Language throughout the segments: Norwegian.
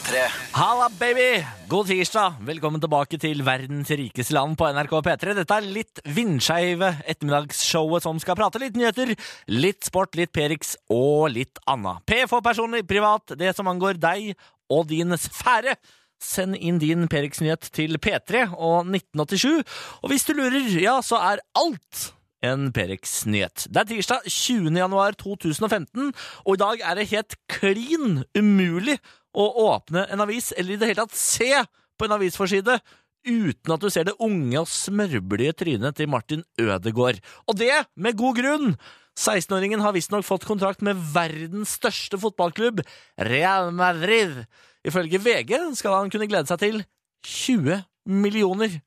P3. Halla, baby! God tirsdag. Velkommen tilbake til verdens rikeste land på NRK P3. Dette litt vindskeive ettermiddagsshowet som skal prate litt nyheter, litt sport, litt Perix og litt annet. P for personlig, privat, det som angår deg og din sfære. Send inn din Perix-nyhet til P3 og 1987. Og hvis du lurer, ja, så alt en Perix-nyhet. Det tirsdag 20. januar 2015, og i dag det helt klin umulig å åpne en avis, eller i det hele tatt se på en avisforside, uten at du ser det unge og smørblide trynet til Martin Ødegaard. Og det med god grunn! 16-åringen har visstnok fått kontrakt med verdens største fotballklubb, Real Madrid. Ifølge VG skal han kunne glede seg til 20 millioner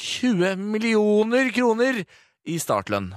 kroner i startlønn.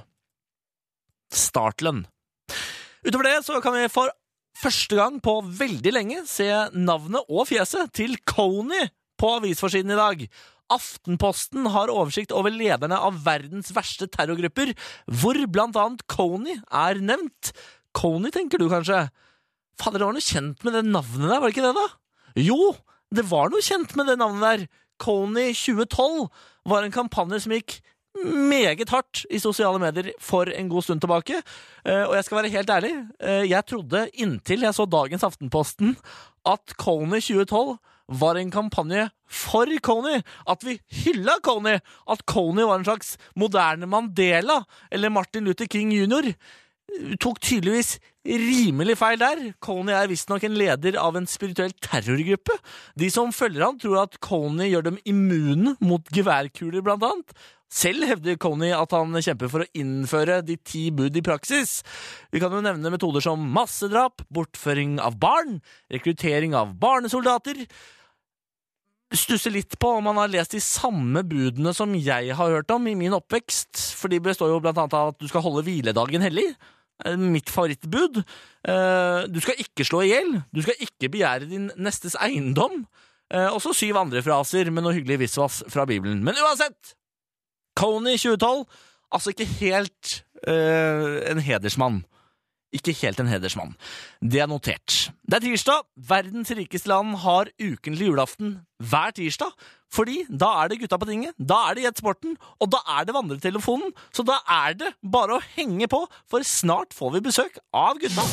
Utover det så kan vi for første gang på veldig lenge se navnet og fjeset til Kony på avisforsiden i dag. Aftenposten har oversikt over lederne av verdens verste terrorgrupper, hvor blant annet Kony nevnt. Kony, tenker du kanskje? Fader, det var noe kjent med det navnet der, var det ikke det da? Jo, det var noe kjent med det navnet der. Kony 2012 var en kampanje som gikk meget hardt i sosiale medier for en god stund tilbake, og jeg skal være helt ærlig, jeg trodde inntil jeg så dagens Aftenposten at Kony 2012 var en kampanje for Kony, at vi hylla Kony, at Kony var en slags moderne Mandela eller Martin Luther King Jr. Tok tydeligvis rimelig feil der. Kony visstnok en leder av en spirituell terrorgruppe. De som følger han tror at Kony gjør dem immune mot geværkuler blant annet. Selv hevder Kony at han kjemper for å innføre de 10 bud i praksis. Vi kan jo nevne metoder som massedrap, bortføring av barn, rekruttering av barnesoldater. Stusser litt på om han har lest de samme budene som jeg har hørt om i min oppvekst, for de består jo blant annet av at du skal holde hviledagen hellig. Mitt favorittbud. Du skal ikke slå ihjel, du skal ikke begjære din nestes eiendom, og så 7 andre fraser med noe hyggelig visvas fra Bibelen. Men uansett, Kony 2012, altså ikke helt en hedersmann. Ikke helt en hedersmann. Det notert. Det tirsdag. Verdens rikeste land har ukentlig julaften hver tirsdag, fordi da det gutta på tinget, da det Gjett Sporten, og da det vandretelefonen, så da det bare å henge på, for snart får vi besøk av gutta.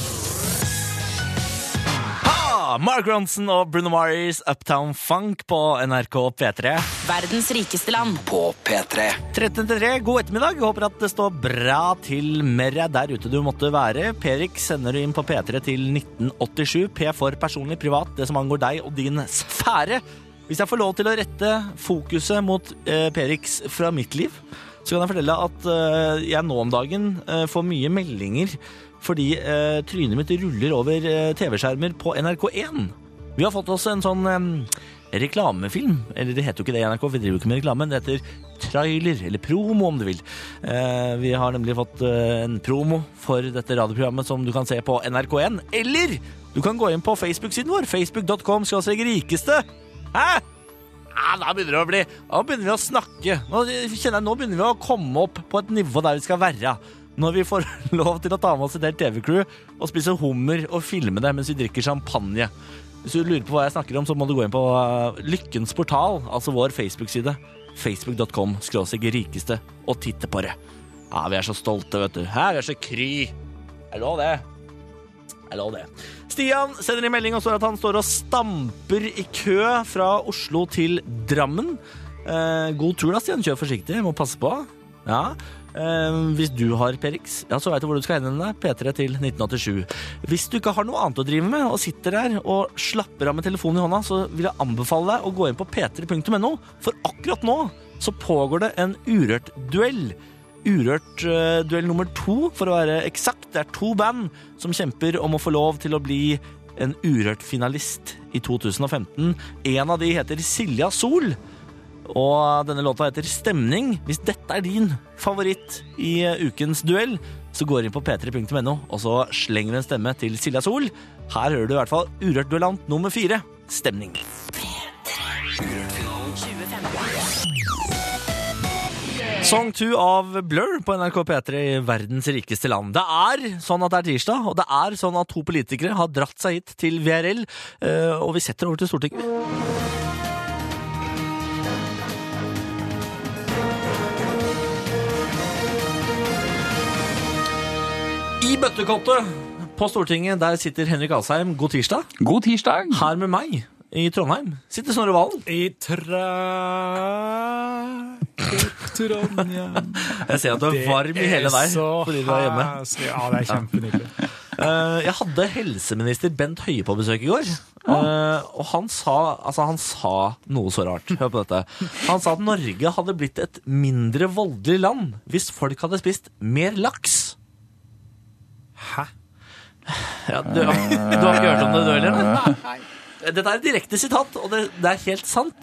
Mark Ronson og Bruno Mars, Uptown Funk på NRK P3. Verdens rikeste land På P3. 13.3, god ettermiddag. Håper at det står bra til med deg der ute du måtte være. Perix sender du inn på P3 til 1987. P for personlig, privat, det som angår deg og din sfære. Hvis jeg får lov til å rette fokuset mot Perix fra mitt liv, så kan jeg fortelle at jeg nå om dagen får mye meldinger fordi trynet mitt ruller over TV-skjermer på NRK1. Vi har fått oss en sånn reklamefilm, eller det heter jo ikke det i NRK, vi driver jo ikke med reklame, det heter trailer, eller promo om du vil. Vi har nemlig fått en promo for dette radioprogrammet som du kan se på NRK1, eller du kan gå inn på Facebook-siden vår, facebook.com/rikeste. Hæ? Da begynner vi å snakke. Nå kjenner jeg, nå begynner vi å komme opp på et nivå der vi skal være. Når vi får lov til å ta med oss et helt TV-crew og spise hummer og filme det mens vi drikker champagne. Hvis du lurer på hva jeg snakker om, så må du gå inn på Lykkens portal, altså vår Facebook-side, facebook.com/rikeste, og titte på det. Ja, vi så stolte, vet du. Her vi så kry. Jeg lov det. Stian sender en melding og står at han står og stamper i kø fra Oslo til Drammen. God tur da, Stian. Kjør forsiktig, må passe på. Ja. Hvis du har Perix, ja, så vet du hvor du skal henvende deg. P3 til 1987. Hvis du ikke har noe annet å drive med og sitter der og slapper av med telefonen i hånda, så vil jeg anbefale deg å gå inn på p3.no, for akkurat nå så pågår det en Urørt-duell. Urørt-duell nummer 2, for å være eksakt. Det 2 band som kjemper om å få lov til å bli en Urørt-finalist i 2015. En av de heter Silja Sol, og denne låta heter Stemning. Hvis dette din favoritt i ukens duell, så går inn på p3.no, og så slenger du en stemme til Silja Sol. Her hører du i hvert fall Urørt-duellant nummer 4, Stemning. Urørt-finalen 2015. Song 2 av Blur på NRK P3 I verdens rikeste land. Det sånn at det tirsdag, og det sånn at 2 politikere har dratt seg hit til VRL, og vi setter over til Stortinget. I bøttekottet på Stortinget, der sitter Henrik Asheim. God tirsdag. God tirsdag. Her med meg I Trondheim sitter Snorre Valen. I Trondheim. Jeg ser at du varm I hele deg fordi du hjemme. Ja, det kjempenydelig. Jeg hadde helseminister Bent Høie på besøk I går, og han sa noe så rart. Hør på dette. Han sa at Norge hadde blitt et mindre voldelig land hvis folk hadde spist mer laks. Hæ? Ja, du har ikke hørt om det, du heller? Nei. Dette et direkte sitat, og det helt sant.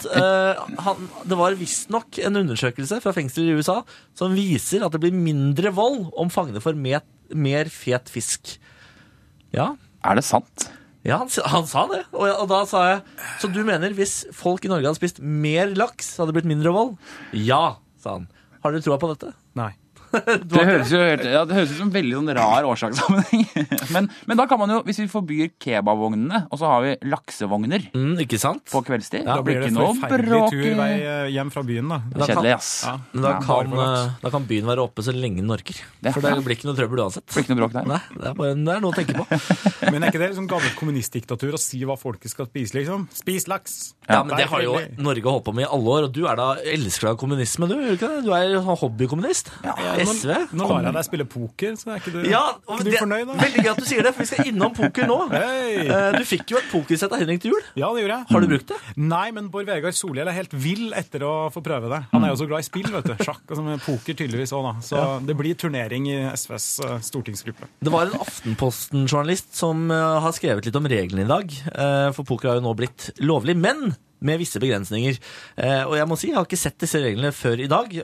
Det var visst nok en undersøkelse fra fengsler I USA som viser at det blir mindre vold om fangene får mer fet fisk. Ja. Det sant? Ja, han sa det. Og da sa jeg, så du mener hvis folk I Norge hadde spist mer laks, hadde det blitt mindre vold? Ja, sa han. Har dere troa på dette? Nei. Det høres ut som en veldig sånn rar årsakssammenheng. men da kan man jo, hvis vi forbyr kebabvognene, og så har vi laksevogner ikke sant? På kveldstid. Da blir det forferdelig tur vei hjem fra byen da. Kjedelig, ass. Da kan byen være oppe så lenge den orker. For det blir ikke noe trøbbel uansett. Det blir ikke noe bråk der. Nei, det bare noe å tenke på. Men ikke det liksom gammelt kommunistdiktatur å si hva folket skal spise, liksom? Spis laks! Ja, men det har jo Norge holdt på med I alle år, og du da elsker av kommunisme, du, ikke det? Du hobbykommunist. Ja, SV. Nå lar jeg deg spille poker, så ikke du, ja, ikke du fornøyd da? Veldig gøy at du sier det, for vi skal innom poker nå. Hey. Du fikk jo et pokersett av Henrik til jul. Ja, det gjorde jeg. Har du brukt det? Nei, men Bård Vegard Solhjell helt vill etter å få prøve det. Han jo så glad I spill, vet du. Sjakk og poker tydeligvis også da. Så det blir turnering I SVs stortingsgruppe. Det var en Aftenposten-journalist som har skrevet litt om reglene I dag, for poker har jo nå blitt lovlig, men med visse begrensninger. Og jeg må si, jeg har ikke sett disse reglene før I dag.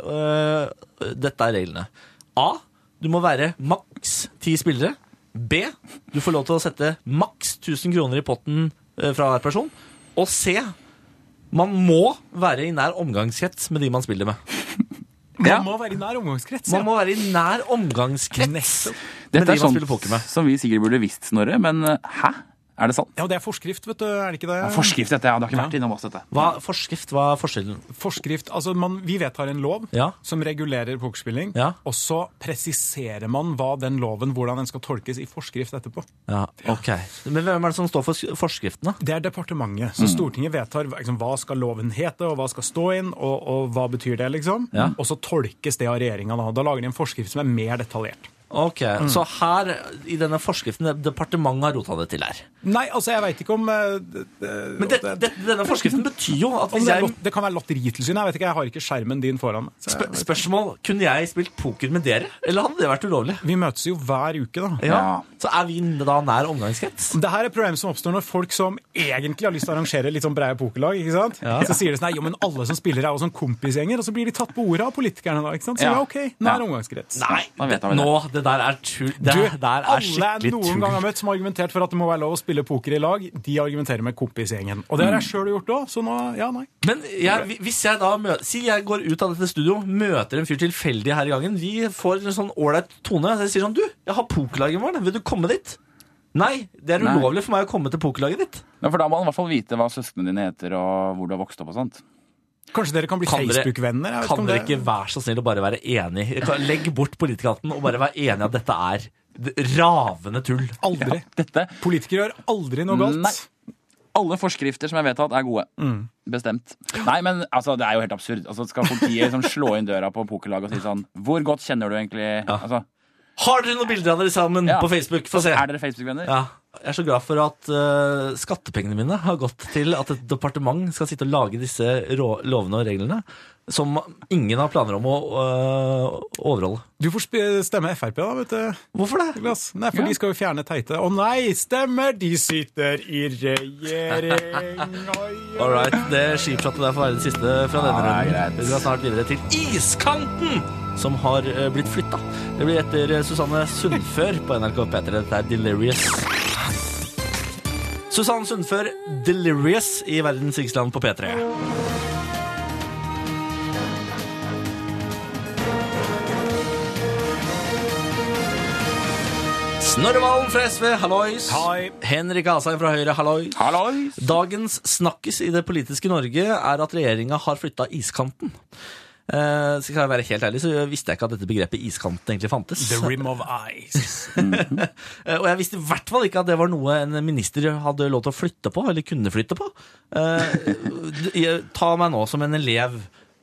Dette reglene. A. Du må være maks 10 spillere. B. Du får lov til å sette maks 1000 kroner I potten fra hver person. Og C. Man må være I nær omgangskrets med de man spiller med. Man må være I nær omgangskrets, ja. Man må være I nær omgangskrets med Dette de man spiller poker med. Som vi sikkert burde visst, Snorre, men hæ? Det sant? Ja, det forskrift, vet du, det ikke det? Ja, forskrift, dette, det har ikke vært innom oss, dette. Hva forskjellen? Forskrift, altså vi vedtar en lov som regulerer pokerspilling, og så presiserer man hva den loven, hvordan den skal tolkes I forskrift etterpå. Ja, ok. Men hvem det som står for forskriften da? Det departementet, så Stortinget vedtar liksom, hva skal loven hete, og hva skal stå inn, og hva betyr det, liksom. Og så tolkes det av regjeringen da. Da lager de en forskrift som mer detaljert. Ok, så her I denne forskriften departementet har rota det til her. Nei, altså jeg vet ikke om men denne forskriften betyr jo at hvis det kan være lotteritilsyn, jeg vet ikke, jeg har ikke skjermen din foran meg. Spørsmål, kunne jeg spilt poker med dere? Eller hadde det vært ulovlig? Vi møtes jo hver uke da. Ja. Så vi da nær omgangskrets? Det her et problem som oppstår når folk som egentlig har lyst til å arrangere litt sånn breie pokerlag, ikke sant? Så sier de sånn, jo, men alle som spiller jo sånn kompisgjenger, og så blir de tatt på ordet av politikerne da, ikke sant? Så ok, nær omgangskrets. Nei, nå, det der tull. Alle skikkelig tull. Noen gang har møtt som har argumentert for at det må være lov å spille poker I lag, de argumenterer med kompisgjengen. Og det har jeg selv gjort også, så nå, nei. Men hvis jeg da si jeg går ut av dette studio, møter en fyr tilfeldig her I gangen, vi får en sånn ordentlig tone, så jeg sier sånn, du, jeg har pokerlaget vår, vil du komme dit? Nei, det ulovlig for meg å komme til pokerlaget ditt. Ja, for da må man I hvert fall vite hva søskene dine heter, og hvor du har vokst opp og sånt. Kanskje dere kan bli Facebook-venner? Kan dere ikke være så snill å bare være enig? Legg bort politikatten og bare være enig at dette ravende tull. Aldri. Politikere gjør aldri noe galt. Nei. Alle forskrifter som jeg vet at gode. Bestemt. Nei, men altså, det jo helt absurd. Altså, skal politiet liksom slå inn døra på pokerlag og si sånn, hvor godt kjenner du egentlig? Altså, har dere noen bilder av dere sammen på Facebook? Få se. Dere Facebook-venner? Ja. Jeg så glad for at skattepengene mine har gått til at et departement skal sitte og lage disse lovene og reglene som ingen har planer om å overholde. Du får stemme FRP da, vet du. Hvorfor det? Nei, for de skal jo fjerne teite. Nei, stemmer, de sitter I regjering. Alright, det skipshattet der får være det siste fra denne runden. Vi skal snart videre til Iskanten, som har blitt flyttet. Det blir etter Susanne Sundfør på NRK P3. Dette Delirious. Susanne Sundfør, Delirious I verdens rikeste land på P3. Snorre Valen fra SV, hallois. Hei. Henrik Asheim fra Høyre, hallois. Hallois! Dagens snakkes i det politiske Norge er at regjeringen har flyttet iskanten. Så skal jeg være helt ærlig, så visste jeg ikke at dette begrepet iskanten egentlig fantes. The rim of ice. Og jeg visste i hvert fall ikke at det var noe en minister hadde lov til å flytte på, eller kunne flytte på. Ta meg nå som en elev.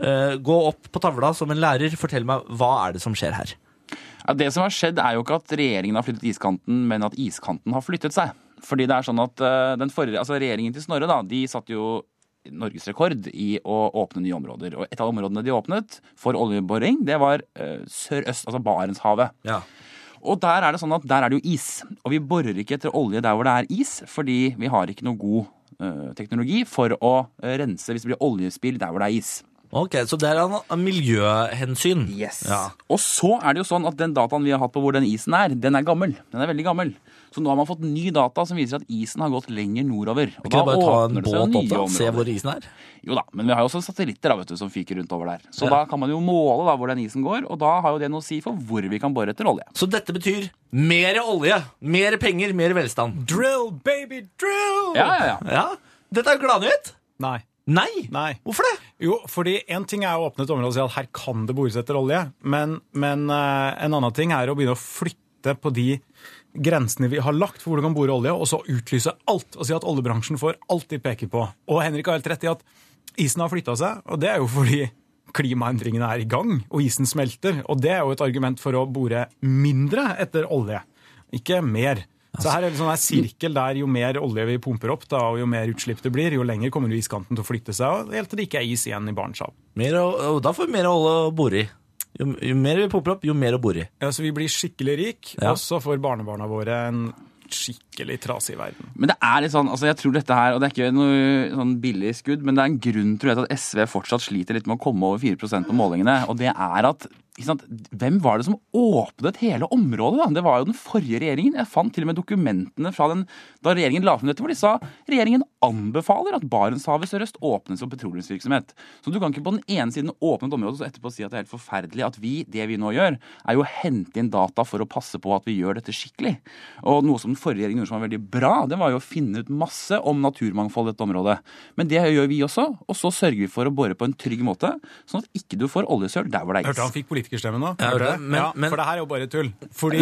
Gå opp på tavla som en lærer. Fortell meg, hva er det som skjer her? Ja, det som har skjedd er jo ikke at regjeringen har flyttet iskanten, men at iskanten har flyttet seg. Fordi det er sånn at regjeringen til Snorre da, de satt jo Norges rekord i å åpne nye områder. Og et av områdene de åpnet for oljeboring, det var sørøst, altså Barentshavet. Ja. Og der er det sånn at der er det jo is. Og vi borer ikke etter olje der hvor det er is, fordi vi har ikke noe god teknologi for å rense hvis det blir oljespill der hvor det er is. Ok, så det er en miljøhensyn. Yes. Ja. Og så er det jo sånn at den dataen vi har hatt på hvor den isen den er gammel. Den er veldig gammel. Så nå har man fått ny data som viser at isen har gått lenger nordover. Og Kan du bare ta en åpner det seg båt nye opp da, se områder. hvor isen er? Jo da, men vi har jo også satellitter da, vet du, som fyker rundt over der. Så Ja. da kan man jo måle da, hvor den isen går, og da har jo det noe å si for hvor vi kan bore etter olje. Så dette betyr mer olje, mer penger, mer velstand. Drill, baby, drill! Ja. Ja, dette er jo gladnytt. Nei. Nei. Hvorfor det? Jo, fordi en ting er å åpne et område og si at her kan det bores etter olje, men en annen ting er å begynne å flytte på de grensene vi har lagt for hvor du kan bore olje, og så utlyse alt, og si at oljebransjen får alt de peker på. Og Henrik har helt rett i at isen har flyttet seg, og det er jo fordi klimaendringene er i gang, og isen smelter, og det er jo et argument for å bore mindre etter olje, ikke mer. Så her er det sånn en sirkel der jo mer olje vi pumper opp, da, og jo mer utslipp det blir, jo lenger kommer jo iskanten til å flytte seg, og helt til det ikke er is igjen i Barentshavet. Og da får vi mer olje å bore i. Jo mer vi pumper opp, jo mer å bore i. Ja, så vi blir skikkelig rik, Ja. og så får barnebarna våre en skikkelig trasig verden. Men det er litt sånn, altså jeg tror dette her, og det er ikke noe sånn billig skudd, men det er en grunn til at SV fortsatt sliter litt med å komme over 4% på målingene, og det er at, ikke sant, hvem var det som åpnet hele området da? Det var jo den forrige regjeringen. Jeg fant til og med dokumentene fra da regjeringen la frem dette, hvor de sa regjeringen anbefaler at Barentshavet sørøst åpnes for petroleumsvirksomhet. Så du kan ikke på den ene siden åpne et område, og så etterpå si at det er helt forferdelig at det vi nå gjør, er jo å hente inn data for å passe på at vi gjør dette skikkelig. Og noe som den forrige regjeringen gjorde som var veldig bra, det var jo å finne ut masse om naturmangfold i dette området. Men det gjør vi også, og så sørger vi for å bore på en trygg måte, sånn at ikke du får oljesøl der hvor det er is. Hørte han fikk politikerstemmen nå? Ja, Hørte det, det? men- For det her er jo bare tull.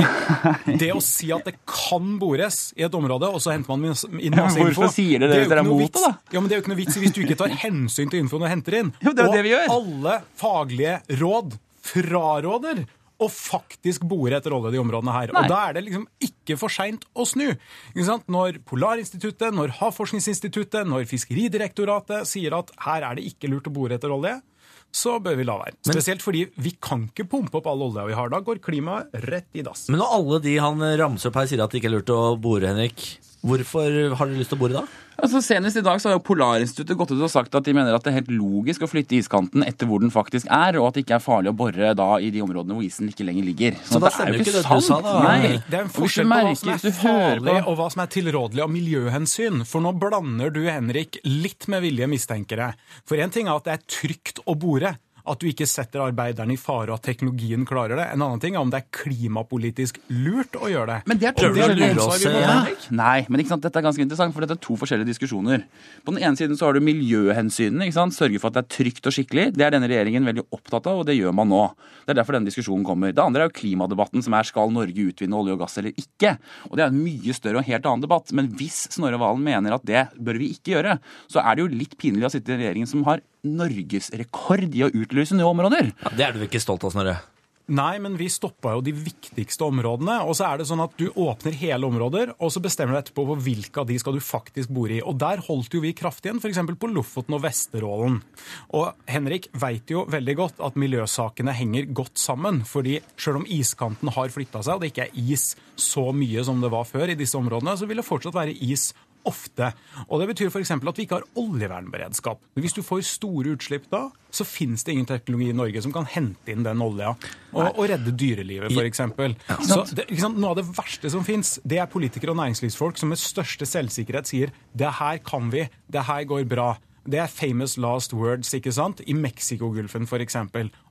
Fordi det å si at det kan bores i et område, og så henter man inn masse info... Hvorfor sier dere jo dere er ikke noe mot det, vits. da? Ja, men det er jo ikke noe vits hvis du ikke tar hensyn til infoen du henter inn. Jo, det er jo det vi gjør. Og alle faglige råd fraråder å faktisk bore etter olje i de områdene her. Nei. Og da er det liksom ikke for sent å snu. Ikke sant? Når Polarinstituttet, når Havforskningsinstituttet, når Fiskeridirektoratet sier at her er det ikke lurt å bore etter olje, så bør vi la være. Spesielt fordi vi kan ikke pumpe opp all olja vi har. Da går klimaet rett i dass. Men når alle de han ramser opp her sier at det ikke er lurt å bore, Henrik, hvorfor har dere lyst til å bore da? Altså, senest i dag så har jo Polarinstituttet gått ut og sagt at de mener at det er helt logisk å flytte iskanten etter hvor den faktisk er, og at det ikke er farlig å bore da i de områdene hvor isen ikke lenger ligger. Så da stemmer ikke det du sa da? Nei. Det er en Og hvis du forskjell på hva som merker, er hvis du hører farlig på og hva som er tilrådelig av miljøhensyn. For nå blander du, Henrik, litt med vilje mistenkere. For en ting er at det er trygt å bore. At du ikke setter arbeiderne i fare, og at teknologien klarer det. En annen ting er om det er klimapolitisk lurt å gjøre det. Men det er to Prøver du å forskjellige lure oss, ansvar vi må ta. Henrik? Nei, men ikke sant, dette er ganske interessant, for dette er to forskjellige diskusjoner. På den ene siden så har du miljøhensynene, ikke sant? Sørge for at det er trygt og skikkelig. Det er denne regjeringen veldig opptatt av, og det gjør man nå. Det er derfor denne diskusjonen kommer. Det andre er jo klimadebatten, som er skal Norge utvinne olje og gass eller ikke? Og det er en mye større og helt annen debatt. Men hvis Snorre Valen mener at det bør vi ikke gjøre, så er det jo litt pinlig å sitte i en regjering som har norgesrekord i å utlyse nye områder. Ja, det er du ikke stolt av, Snorre. Nei, men vi stoppa jo de viktigste områdene, og så er det sånn at du åpner hele områder, og så bestemmer du etterpå på hvilke av de skal du faktisk bore i. Og der holdt jo vi kraft igjen, for eksempel på Lofoten og Vesterålen. Og Henrik vet jo veldig godt at miljøsakene henger godt sammen, fordi selv om iskanten har flyttet seg, og det ikke er is så mye som det var før i disse områdene, så vil det fortsatt være is ofte. Og det betyr for eksempel at vi ikke har oljevernberedskap. Hvis du får store utslipp da, så finnes det ingen teknologi i Norge som kan hente inn den olja og redde dyrelivet, for eksempel. Så det, ikke sant, noe av det verste som finnes, det er politikere og næringslivsfolk som med største selvsikkerhet sier, det her kan vi, det her går bra. Det er famous last words, ikke sant? I Mexiko-gulfen, for eksempel.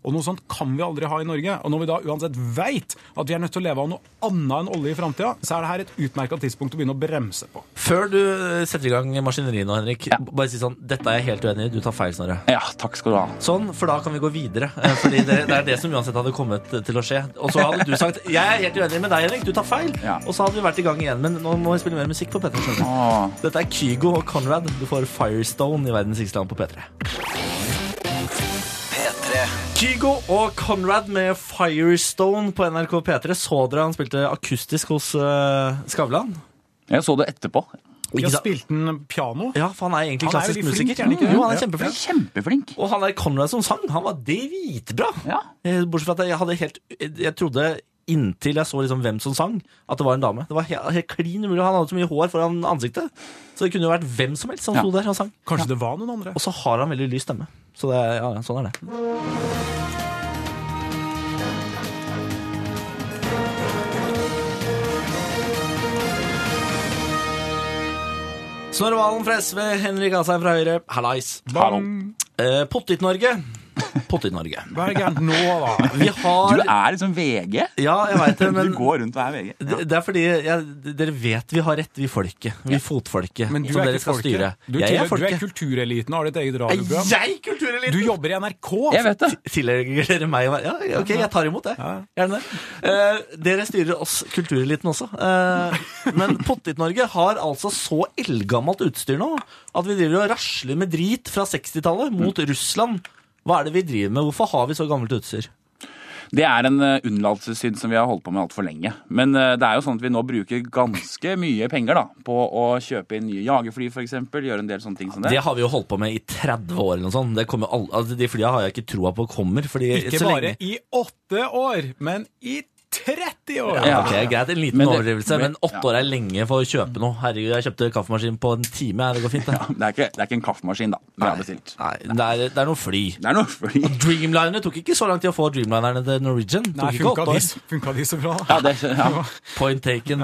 og noe sånt kan vi aldri ha i Norge. Og når vi da uansett vet at vi nødt til å leve av noe annet enn olje i fremtiden, så det her et utmerket tidspunkt å begynne å bremse på. Før du setter i gang maskineriet nå, Henrik, bare si sånn, dette er jeg helt uenig i, du tar feil, Snorre. Ja, takk skal du ha. Sånn, for da kan vi gå videre, fordi det det som uansett hadde kommet til å skje. Og så hadde du sagt, jeg er helt uenig med deg, Henrik, du tar feil. Ja. Og så hadde vi vært i gang igjen, men nå må vi spille mer musikk på P3. Dette er Kygo og Conrad. Du får Firestone i Verdens rikeste land på P3. Kygo og Conrad med Firestone på NRK P3. Så dere han spilte akustisk hos Skavlan? Jeg så det etterpå. Jeg spilte han piano. Ja, for han er egentlig klassisk veldig flink, musiker. er han ikke det? Jo, han er kjempeflink. Kjempeflink. Og han der Conrad som sang, han var dritbra. Ja. Bortsett fra at jeg trodde inntil jeg så liksom hvem som sang, at det var en dame. Det var helt klin umulig. Han hadde så mye hår foran ansiktet, så det kunne jo vært hvem som helst som sto der og sang. Kanskje det var noen andre. Og så har han veldig lys stemme. Så det, ja, sånn er det. Snorre Valen fra SV, Henrik Asheim fra Høyre. Hallais. Pottit-Norge. Pottit-Norge. Hva det gærent nå, da? Vi har... Du liksom VG? Ja, jeg vet det, men... Du går rundt og VG. Ja. Det fordi dere vet vi har rett, vi folket. Vi fotfolket. Men du som er dere ikke skal styre. folket. Jeg er Du folket. er kultureliten og har ditt eget radioprogram. Jeg kultureliten? Du jobber i NRK. Jeg vet det. Tillegger dere meg? Ja, ok, jeg tar imot det. Gjerne det. Dere styrer oss kultureliten også. Men Pottit-Norge har altså så eldgammelt utstyr nå, at vi driver og rasler med drit fra 60-tallet mot Russland. Hva er det vi driver med? Hvorfor har vi så gammelt utstyr? Det er en unnlatelsessynd som vi har holdt på med alt for lenge. Men det er jo sånn at vi nå bruker ganske mye penger da, på å kjøpe inn nye jagerfly for eksempel, gjøre en del sånne ting som det. Det har vi jo holdt på med i 30 år eller noe sånt. Det kommer altså, de flyene har jeg ikke troa på kommer. Fordi Ikke så bare lenge... i 8 år, men i 30 år! Ja, ok, greit, en liten overdrivelse, men 8 ja. år er lenge for å kjøpe noe. Herregud, jeg kjøpte kaffemaskin på en time, det går fint det. Ja, det er ikke en kaffemaskin da, vi har bestilt. Nei, det er noe fly. Det er noe fly. Og Dreamlinerne tok ikke så lang tid å få Dreamlinerne til Norwegian. Nei, Tok ikke 8 år. funka de så bra? Ja. Point taken.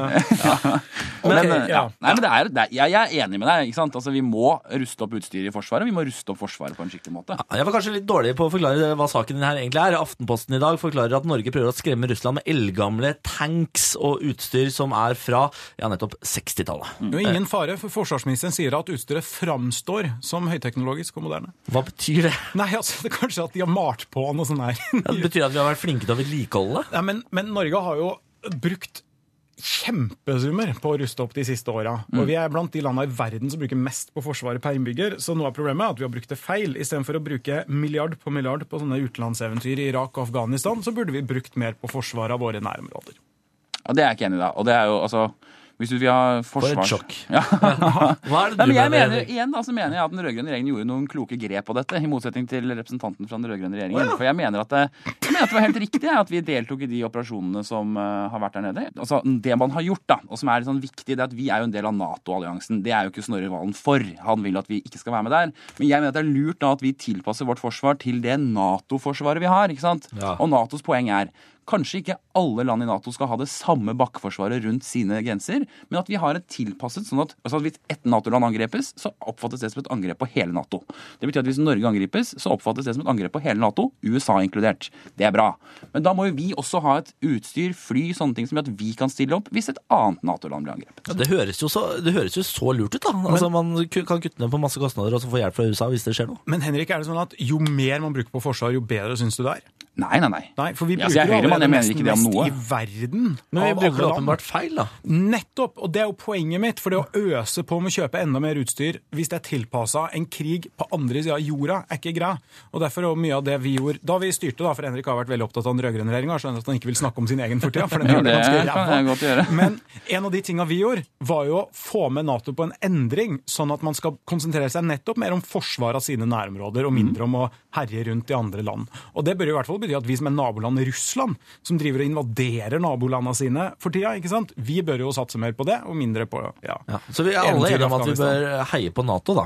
Nei, men jeg er enig med deg, ikke sant? Altså, vi må ruste opp utstyret i Forsvaret, vi må ruste opp Forsvaret på en skikkelig måte. Jeg var kanskje litt dårlig på å forklare hva saken din her egentlig er. Aftenposten i dag forklarer at Norge prøver å skremme Russland med eldgamle tanks og utstyr som er fra, ja, nettopp 60-tallet. Det er ingen fare, for forsvarsministeren sier at utstyret framstår som høyteknologisk og moderne. Hva betyr det? Nei, altså, det er kanskje at de har malt på noe sånn her. Ja, det betyr at vi har vært flinke til å vedlikeholde det. Ja, men Norge har jo brukt kjempesummer på å ruste opp de siste åra. Og vi er blant de landene i verden som bruker mest på forsvaret per innbygger, så nå er problemet at vi har brukt det feil. I stedet for å bruke milliard på sånne utenlandseventyr i Irak og Afghanistan, så burde vi brukt mer på forsvaret av våre nærområder. Ja, det er jeg ikke enig i da, og det er jo, altså, hvis vi har forsvars... For et sjokk. Ja. Hva er det Nei, du men jeg mener? mener, igjen da, så mener jeg at den rødgrønne regjeringen gjorde noen kloke grep på dette, i motsetning til representanten fra den rødgrønne regjeringen. For jeg mener at det var helt riktig at vi deltok i de operasjonene som har vært der nede. Altså, det man har gjort da, og som er litt sånn viktig, det er at vi er jo en del av NATO-alliansen. Det er jo ikke Snorre Valen for. Han vil at vi ikke skal være med der. Men jeg mener at det er lurt da at vi tilpasser vårt forsvar til det NATO-forsvaret vi har, ikke sant? Ja. Og NATOs poeng er kanskje ikke alle land i NATO skal ha det samme bakkeforsvaret rundt sine grenser, men at vi har et tilpasset, sånn at hvis ett NATO-land angrepes, så oppfattes det som et angrep på hele NATO. Det betyr at hvis Norge angripes, så oppfattes det som et angrep på hele NATO, USA inkludert. Det er bra. Men da må jo vi også ha et utstyr, fly, sånne ting som gjør at vi kan stille opp hvis et annet NATO-land blir angrepet. Ja, det høres jo så lurt ut da. Altså, man kan kutte ned på masse kostnader og så få hjelp fra USA hvis det skjer noe. Men Henrik, er det sånn at jo mer man bruker på forsvar, jo bedre synes du det er? Nei. Nei, for vi Ja, bruker så jeg er høyremann, jeg mener nesten ikke det om mest noe. i verden. Men vi av bruker alle det land. åpenbart feil da. Nettopp, og det er jo poenget mitt, for det å øse på med å kjøpe enda mer utstyr hvis det er tilpasset en krig på andre siden av jorda, er ikke grei. Og derfor er mye av det vi gjorde, da vi styrte da, for Henrik har vært veldig opptatt av den rødgrønne regjeringen, og skjønner at han ikke vil snakke om sin egen fortid, for den Ja, det ganske kan jeg godt gjøre. Men en av de tingene vi gjorde, var jo å få med NATO på en endring, sånn at man skal konsentrere seg nettopp mer om forsvar av sine nærområder, og mindre om å herje rundt i andre land. Og det bør i hvert fall bety at vi som er naboland i Russland, som driver og invaderer nabolandene sine for tida, ikke sant? Vi bør jo satse mer på det, og mindre på, Så vi er alle enige om at vi Afghanistan. bør heie på NATO da.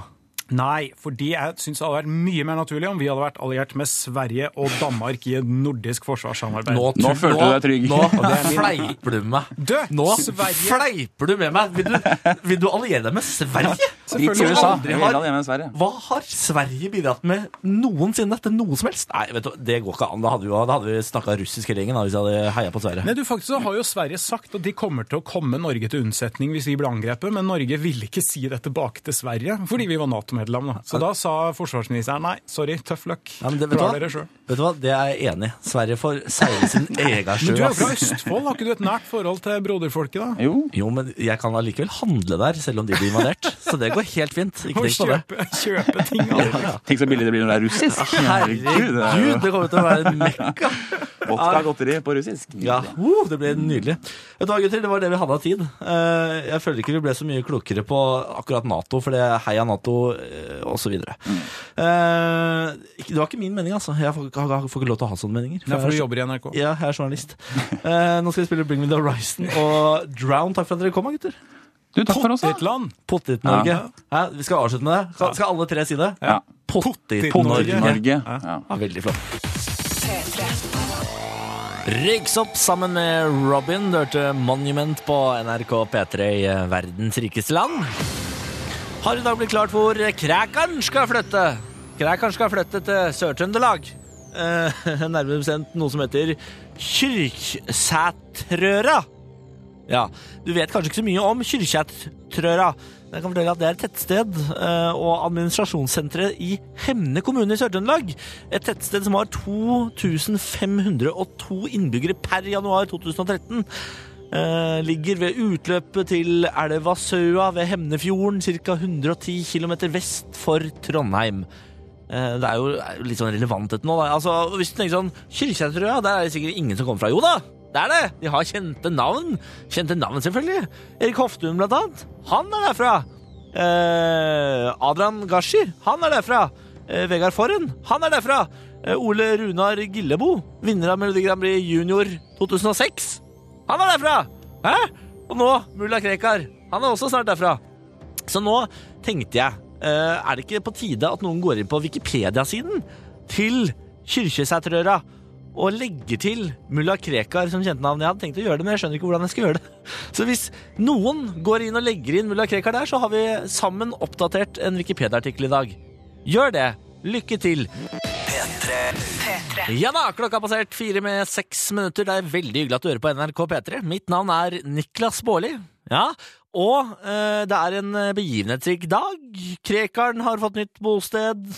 Nei, fordi jeg synes det hadde vært mye mer naturlig om vi hadde vært alliert med Sverige og Danmark i et nordisk forsvarssamarbeid. Nå følte du deg trygg. Nå fleiper du med meg. Nå Sverige. fleiper du med meg. Vil du alliere deg med Sverige? Drit i USA. Jeg vil alliere med Sverige. Hva har Sverige bidratt med noensinne til noe som helst? Nei, vet du, det går ikke an. Da hadde vi snakket russisk hele gjengen hvis jeg hadde heiet på Sverige. Nei, faktisk så har jo Sverige sagt at de kommer til å komme Norge til unnsetning hvis vi blir angrepet, men Norge ville ikke si det tilbake til Sverige, fordi vi var NATO-medlem. Så da sa forsvarsministeren nei, sorry, tough luck. Ja, vet du hva? Det er jeg enig i. Sverige får seile sin egen sjø. Men du er jo fra Østfold, har ikke du et nært forhold til broderfolket da? Jo, men jeg kan allikevel handle der, selv om de blir invadert. Så det går helt fint. Ikke tenk på det. Kjøpe ting. Tenk så billig det blir når det er russisk. Herregud, det kommer til å være en mekka. Vodka godteri på russisk. Ja, det ble nydelig. Vet du hva, gutter, det var det vi hadde av tid. Jeg føler ikke vi ble så mye klokere på akkurat NATO, for det heia NATO og så videre. Det var ikke min mening, altså. Jeg får ikke lov til å ha sånne meninger. For du jobber i NRK. Ja, jeg er journalist. Nå skal vi spille Bring Me The Horizon og Drown. Takk for at dere kom, gutter. Du, takk for oss. Pottit-Norge. Ja. Vi skal avslutte med det. Skal alle tre si det? Ja. Pottit-Norge. Ja. Veldig flott. Røyks opp sammen med Robin. Du hørte Monument på NRK P3 i verdens rikeste land. Har i dag blitt klart hvor Krækeren skal flytte. Krækeren skal flytte til Sør-Trøndelag. Nærmere bestemt noe som heter Kyrksætrøra. Ja, du vet kanskje ikke så mye om Kyrksætrøra. Jeg kan fortelle at det er et tettsted og administrasjonssentret i Hemne kommune i Sør-Trøndelag. Et tettsted som har 2502 innbyggere per januar 2013. Ligger ved utløpet til elva Søa ved Hemnefjorden, ca. 110 km vest for Trondheim. Det er jo litt sånn relevant dette nå. Altså, hvis du tenker sånn, Kyrksætrøra, der er det sikkert ingen som kommer fra. Jo da, det er det. De har kjente navn. Kjente navn selvfølgelig. Erik Hoftun blant annet. Han er derfra. Adrian Gashi, han er derfra. Vegard Forren, han er derfra. Ole Runar Gillebo, vinner av Melodi Grand Prix Junior 2006. Han er derfra. Hæ? Og nå, Mulla Krekar. Han er også snart derfra. Så nå tenkte jeg, er det ikke på tide at noen går inn på Wikipedia-siden til Kyrksætrøra og legger til Mulla Krekar som kjente navn? Jeg hadde tenkt å gjøre det, men jeg skjønner ikke hvordan jeg skal gjøre det. Så hvis noen går inn og legger inn Mulla Krekar der, så har vi sammen oppdatert en Wikipedia-artikkel i dag. Gjør det. Lykke til. Ja da, klokka har passert 4:06. Det er veldig hyggelig at du hører på NRK P3. Mitt navn er Niklas Baarli. Ja, og det er en begivenhetsrik dag. Krekaren har fått nytt bosted.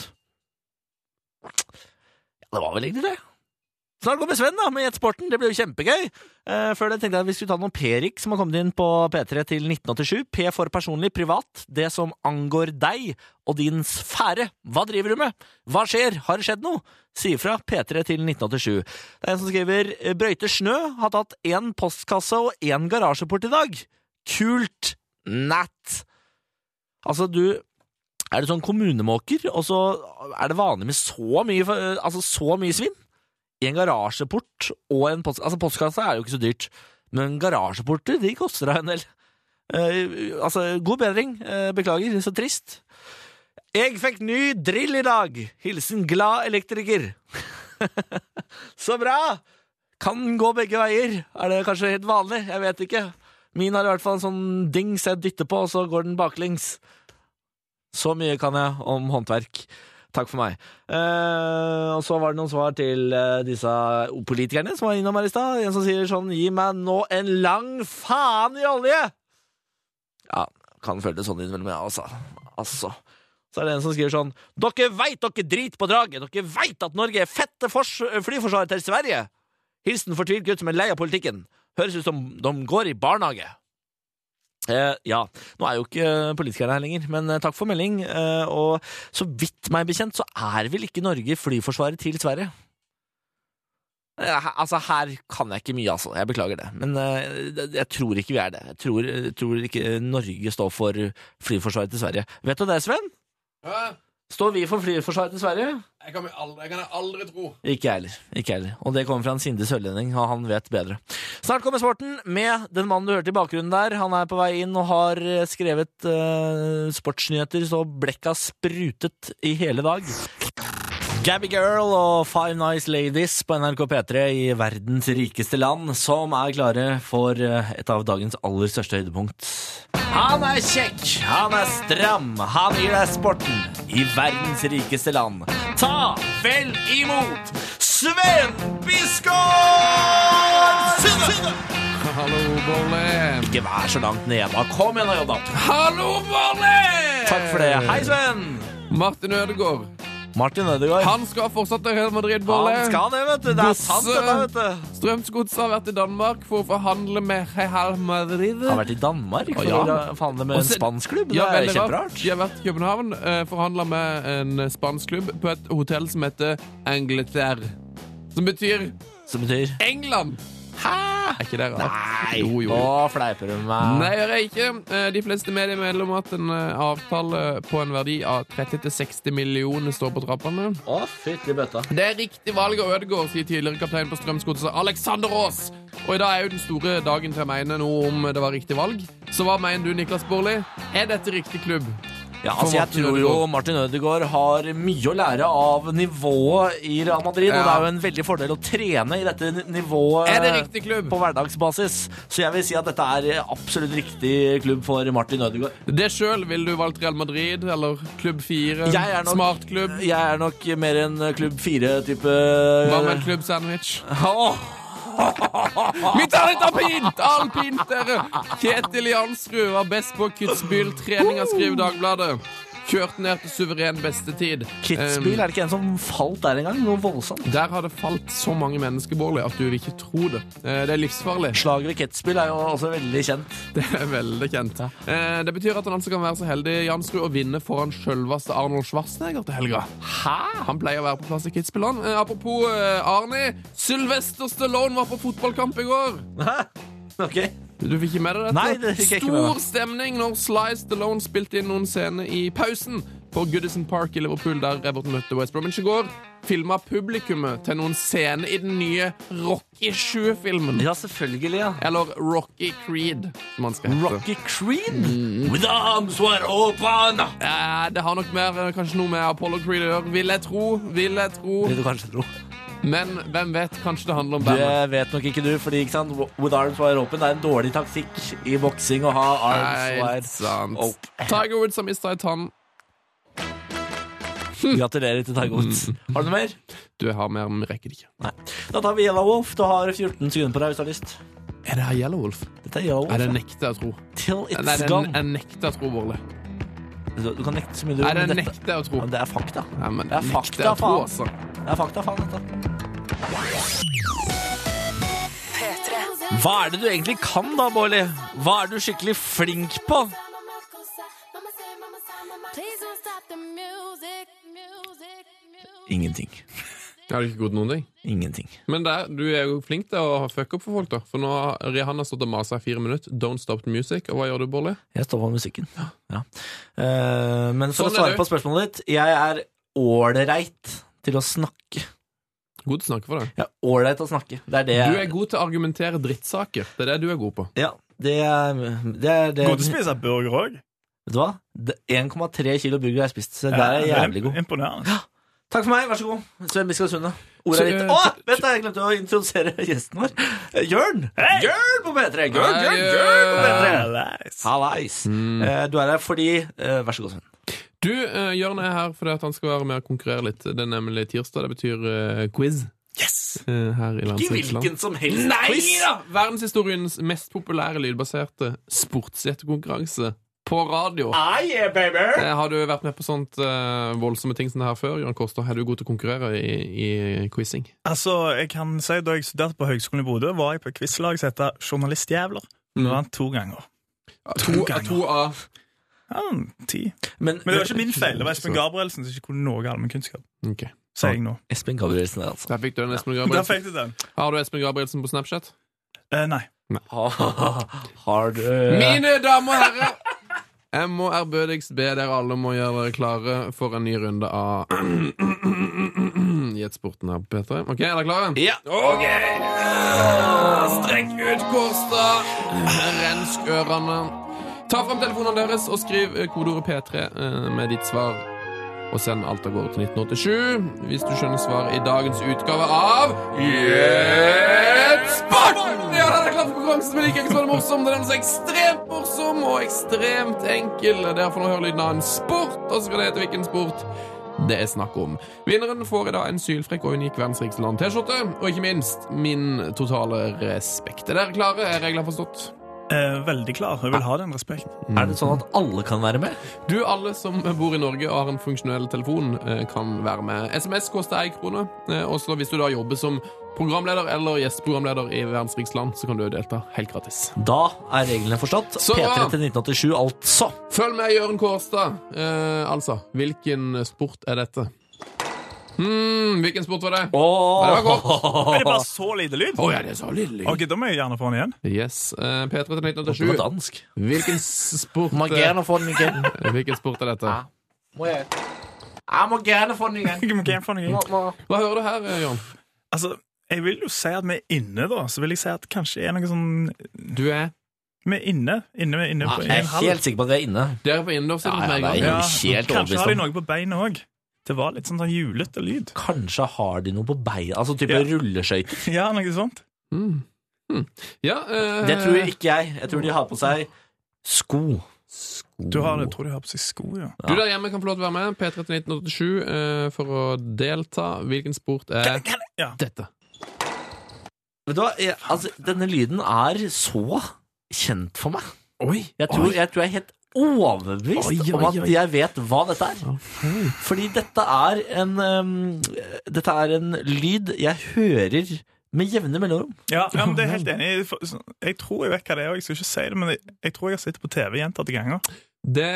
Ja, det var vel egentlig det. Snart går med Sven da, med Jetsporten. Det blir jo kjempegøy. Før det tenkte jeg at vi skulle ta noen P-rik som har kommet inn på P3 til 1987. P for personlig, privat, det som angår deg og din sfære. Hva driver du med? Hva skjer? Har det skjedd noe? Si fra P3 til 1987. Det er en som skriver, Brøyte Snø har tatt 1 postkasse og 1 garasjeport i dag. Kult. Natt. Altså er det sånn kommunemåker, og så er det vanlig med så mye svinn? 1 garasjeport og en postkasse. Altså, postkasse er jo ikke så dyrt, men garasjeporter, de koster deg en del. God bedring. Beklager, så trist. Jeg fikk ny drill i dag. Hilsen glad elektriker. Så bra! Kan gå begge veier. Er det kanskje helt vanlig? Jeg vet ikke. Min har i hvert fall en sånn dings jeg dytter på, og så går den baklengs. Så mye kan jeg om håndverk. Takk for meg. Og så var det noen svar til disse politikerne som var innom her i stad. En som sier sånn, gi meg nå en lang faen i olje! Ja, kan føle det sånn innimellom, ja, altså. Så er det en som skriver sånn, dere vet dere drit på draget, dere vet at Norge er fette flyforsvaret til Sverige. Hilsen fortvilt gutt som er lei av politikken. Høres ut som de går i barnehage. Ja, nå er jo ikke politikerne her lenger, men takk for melding, og så vidt meg bekjent så er vel ikke Norge flyforsvaret til Sverige. Altså, her kan jeg ikke mye, altså, jeg beklager det, men jeg tror ikke vi er det. Jeg tror ikke Norge står for flyforsvaret til Sverige. Vet du det, Sven? Står vi for flyforsvaret til Sverige? Jeg kan aldri tro. Ikke heller. Og det kommer fra en sindig sørlending, og han vet bedre. Snart kommer sporten med den mannen du hørte i bakgrunnen der. Han er på vei inn og har skrevet sportsnyheter så blekka sprutet i hele dag. Gabby Girl og Five Nice Ladies på NRK P3 i verdens rikeste land, som er klare for et av dagens aller største høydepunkt. Han er kjekk, han er stram, han gir deg sporten i verdens rikeste land. Ta vel imot Sven Biskår Sunde! Hallo, Bolle. Ikke vær så langt nede, kom igjen og jobb da. Hallo, Bolle! Takk for det, hei Sven! Martin Ødegaard. Martin Ødegaard. Han skal fortsatt til Real Madrid, Bolle. Han skal det, vet du. Det er sant, dette, vet du. Strømsgodset har vært i Danmark for å forhandle med Real Madrid. Han har vært i Danmark for å forhandle med en spansk klubb. Det er kjemperart. De har vært i København, forhandlet med en spansk klubb på et hotell som heter Angleterre. Som betyr England. Hæ? Er ikke det rart? Nei, jo. Nå fleiper du meg. Nei, gjør jeg ikke. De fleste medier melder om at en avtale på en verdi av 30-60 millioner står på trappene. Å, fytti bøtta. Det er riktig valg av Ødegaard, sier tidligere kaptein på Strømsgodset Alexander Aas. Og i dag er jo den store dagen til å mene noe om det var riktig valg. Så hva mener du, Niklas Baarli? Er dette riktig klubb? Ja, altså jeg tror jo Martin Ødegaard har mye å lære av nivået i Real Madrid, og det er jo en veldig fordel å trene i dette nivået er det riktig klubb? På hverdagsbasis. Så jeg vil si at dette er absolutt riktig klubb for Martin Ødegaard. Det selv, vil du valgt Real Madrid, eller klubb 4, smart klubb? Jeg er nok mer en klubb 4-type. Hva med en klubb sandwich? Vi tar litt alpint, dere. Kjetil Jansrud var best på Kitzbühel-treninga, skriver Dagbladet. Kjørte ned til suveren bestetid. Kitzbühel, er det ikke en som falt der en gang? Noe voldsomt. Der har det falt så mange mennesker, Bårli, at du vil ikke tro det. Det er livsfarlig. Slaget ved Kitzbühel er jo også veldig kjent. Det er veldig kjent. Det betyr at han altså kan være så heldig, Jansrud, å vinne foran selveste Arnold Schwarzenegger til helga. Hæ? Han pleier å være på plass i Kitzbühel. Apropos Arnie, Sylvester Stallone var på fotballkamp i går. Hæ? Ok. Du fikk ikke med deg dette? Nei, det fikk jeg ikke med meg. Stor stemning når Sly Stallone spilte inn noen scener i pausen på Goodison Park i Liverpool, der Everton møtte West Bromwich i går. Filmet publikummet til noen scener i den nye Rocky 7-filmen. Ja, selvfølgelig, ja. Eller Rocky Creed, som han skal hete. Rocky Creed? With arms wide open! Det har nok kanskje noe med Apollo Creed å gjøre, vil jeg tro. Vil du kanskje tro. Men hvem vet, kanskje det handler om bandet. Det vet nok ikke du, fordi ikke sant? With arms wide open, det er en dårlig taktikk i boksing å ha arms wide open. Tiger Woods har mistet et tann. Gratulerer til Tiger Woods. Har du noe mer? Du har mer, men rekker det ikke. Nei. Da tar vi Yellow Wolf. Du har 14 sekunder på deg hvis du har lyst. Er det her Yellow Wolf? Dette er Yellow Wolf. Er det nekter jeg å tro? Till it's gone. Jeg nekter å tro, Bårli. Du kan nekte så mye du vil. Det nekter jeg å tro. Det er fakta. Ja, men det er fakta, faen. Altså. Det er fakta, faen, dette. Hva er det du egentlig kan da, Bårli? Hva er du skikkelig flink på? Ingenting. Har du ikke gått noen ting? Ingenting. Men du er jo flink til å fucke opp for folk da. For nå har Rihanna stått og maset i 4 minutter. Don't stop the music. Og hva gjør du, Bårli? Jeg står på musikken. Ja. Men for å svare på spørsmålet ditt, jeg er ålreit til å snakke. God til å snakke for deg? Ja, ålreit til å snakke. Det er det du er god til å argumentere drittsaker. Det er det du er god på. Ja, det er God til å spise burger også. Vet du hva? 1,3 kilo burger har jeg spist, så der er jeg jævlig god. Imponerende. Ja. Takk for meg, vær så god. Sven Biskår Sunde. Ordet er ditt. Vent da, jeg glemte å introdusere gjesten vår. Jørn! Hey! Jørn på P3! Jørn på P3! Hallais. Du er her fordi vær så god, Sven. Du, Jørn er her fordi at han skal være med å konkurrere litt. Det er nemlig tirsdag, det betyr quiz. Yes! Her i ikke hvilken som helst quiz! Nei da! Verdenshistoriens mest populære lydbaserte sportsgjettekonkurranse på radio. Yeah, baby! Har du vært med på sånt voldsomme ting som det her før, Jørn Koster? Er du god til å konkurrere i quizing? Altså, jeg kan si da jeg studerte på Høgskolen i Bodø, var jeg på et quizlag som heter Journalistjævler. Det var 2 ganger. 2 av? Ja, 10. Men det var ikke min feil. Det var Espen Gabrielsen som ikke kunne noe allmennkunnskap. Ok. Sier jeg nå. Espen Gabrielsen der, altså. Der fikk du en Espen Gabrielsen. Der fikk du den. Har du Espen Gabrielsen på Snapchat? Nei. Har du... Mine damer og herrer, Jeg må ærbødigst be dere alle må gjøre dere klare for en ny runde av Gjettsporten her, Peter. Ok, er dere klare? Ja. Ok! Strekk ut Kårstad. Rensk ørene. Ta frem telefonene deres og skriv kodeordet P3 med ditt svar. Og send alt av gårde til 1987 hvis du skjønner svaret i dagens utgave av Gjettsporten! Ja, den er klar for konkurransen, men ikke så morsom. Den er så ekstremt morsom og ekstremt enkel. Derfor nå hører lyden av en sport, og så skal det hete hvilken sport det er snakk om. Vinneren får i dag en sylfrekk og unik verdens rikeste land T-skjorte, og ikke minst min totale respekt. Er dere klare? Er reglene forstått? Veldig klar. Jeg vil ha den respekt. Er det sånn at alle kan være med? Du, alle som bor i Norge og har en funksjonell telefon kan være med. SMS koster 1 krone, og så hvis du da jobber som programleder eller gjesteprogramleder i verdens rikeste land, så kan du delta helt gratis. Da er reglene forstått. Så bra. P3 til 1987, altså. Følg med Jørgen Kårstad. Altså, hvilken sport er dette? Hvilken sport var det? Det var godt. Er det bare så lite lyd? Ja, det er så lille lyd. Ok, da må jeg gjerne få den igjen. Yes, P3 til Det 1987. var dansk. Hvilken sport Må gjerne få den igjen. Hvilken sport er dette? Jeg må gjerne få den igjen. Jeg må gjerne få den igjen. Hva hører du her, Jørgen? Altså, jeg vil jo si at vi er inne da, så vil jeg si at kanskje er noe sånn... Du er? Vi er inne på Jeg er en halv. helt sikker på at vi er inne. Dere på innendørssiden med en gang. Ja, helt kanskje har de overbevist om. noe på beina også. Det var litt sånn julete lyd. Kanskje har de noe på beina. Altså type rulleskøyter. Ja, noe sånt. Ja, Det tror jeg ikke jeg. Jeg tror de har på seg sko. Tror de har på seg sko, ja. Du der hjemme kan få lov til å være med. P3 til 1987 for å delta. Hvilken sport er Ja. dette? Vet du hva? Denne lyden er så kjent for meg. Oi! Jeg tror jeg er helt overbevist om at jeg vet hva dette er. Fordi dette er en lyd jeg hører med jevne mellomrom. Ja, men det er helt enig. Jeg tror jeg vet hva det er, og jeg skal ikke si det, men jeg tror jeg har sett på TV gjentatte ganger. Det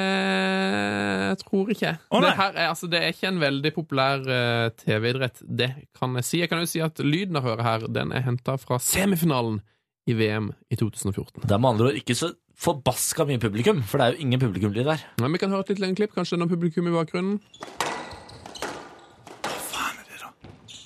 tror ikke jeg. Å, nei. Det er ikke en veldig populær TV-idrett, det kan jeg si. Jeg kan jo si at lyden jeg hører her, den er hentet fra semifinalen i VM i 2014. Det er med andre ord ikke så forbaska mye publikum, for det er jo ingen publikumlyd der. Men vi kan høre et litt lengre klipp, kanskje det er noen publikum i bakgrunnen. Hva faen er det da?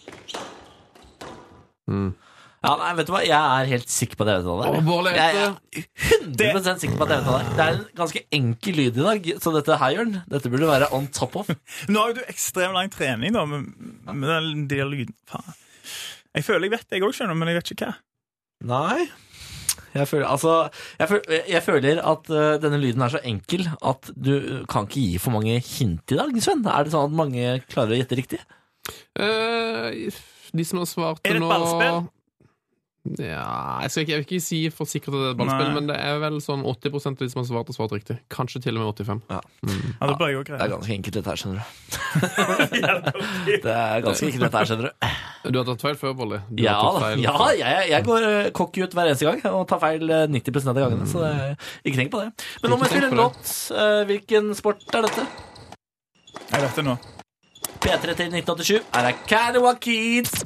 Ja, nei, vet du hva? Jeg er helt sikker på at jeg vet hva det er. Bård Jeg Lete. er 100% sikker på at jeg vet hva det er. Det er en ganske enkel lyd i dag, så dette her, Jørn, dette burde være on top of. Nå har jo du ekstremt lang trening da, med de lyden. Faen. Jeg føler jeg vet det, jeg også skjønner, men jeg vet ikke hva. Nei. Jeg føler at denne lyden er så enkel at du kan ikke gi for mange hint i dag, Sven. Er det sånn at mange klarer å gjette riktig? De som har svart Er det et nå ballspill? Ja, jeg vil ikke si for sikkert at det er et ballspill, Nei. men det er vel sånn 80% av de som har svart riktig. Kanskje til og med 85. Ja. Ja, det bør jeg også Det er greie. ganske enkelt dette her, skjønner du. Det er ganske enkelt dette her, skjønner du. Du har tatt feil før, Bolle. Ja, jeg går cocky ut hver eneste gang og tar feil 90% av gangene, så ikke tenk på det. Men nå må jeg spille en låt. Hvilken sport er dette? Jeg vet det nå. P3 til 1987 er det Carnival Kids.